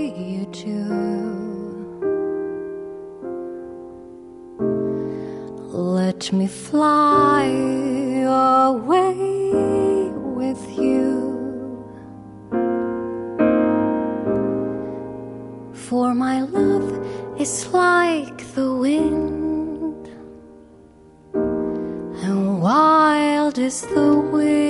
you too. Let me fly away with you, for my love is like the wind, and wild is the wind.